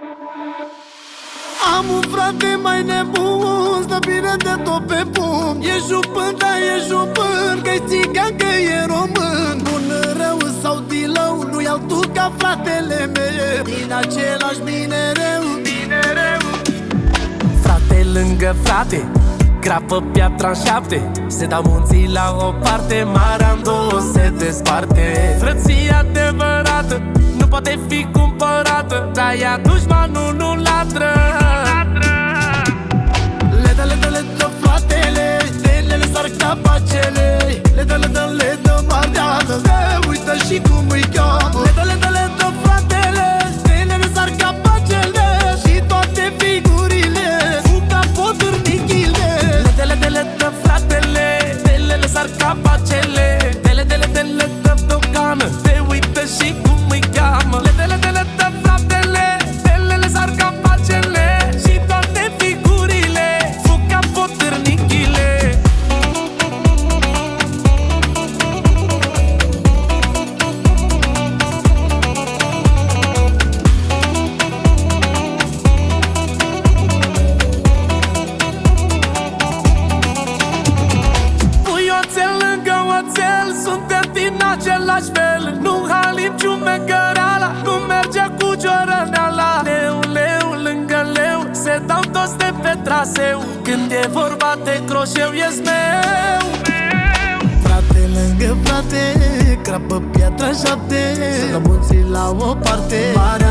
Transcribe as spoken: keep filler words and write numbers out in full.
Am un frate mai nebun, stă bine de tot pe pumn. E jupân, da, e jupân, că-i țigan, că e român. Bun, rău sau dilău, nu-i altul ca fratele meu. Din același minereu, minereu. Frate lângă frate, crapă piatra în șapte. Se dau munții la o parte, marea în două se desparte. Frăția adevărată nu poate fi cumpărată, dar ea dușmanul nu latră. Le dă, le dă, le dă fratele, stelele sar ca pacele. Le dă, le dă, le dă mardeală, se uită și cum îi cheamă. Le dă, le dă, le dă fratele, stelele sar ca pacele. Și toate figurile fug ca potârnichile. Le dă, le dă, le dă fratele, stelele sar ca pacele. Dele, dele, dele, dă dogană, se uită și cum îi cheamă. Le dă, le dă, le dă fratele, stelele sar ca pacele. Și toate figurile fug ca potârnichile. Pui oțel lângă oțel, suntem din același fel. Nu halim ciumegărala, nu merge cu ciorăneala. Leu, leu, lângă leu, se dau toți de pe traseu. Când e vorba de croșeu, e-s meu. Frate lângă frate, crapă piatra în șapte. Să munții la o parte, mare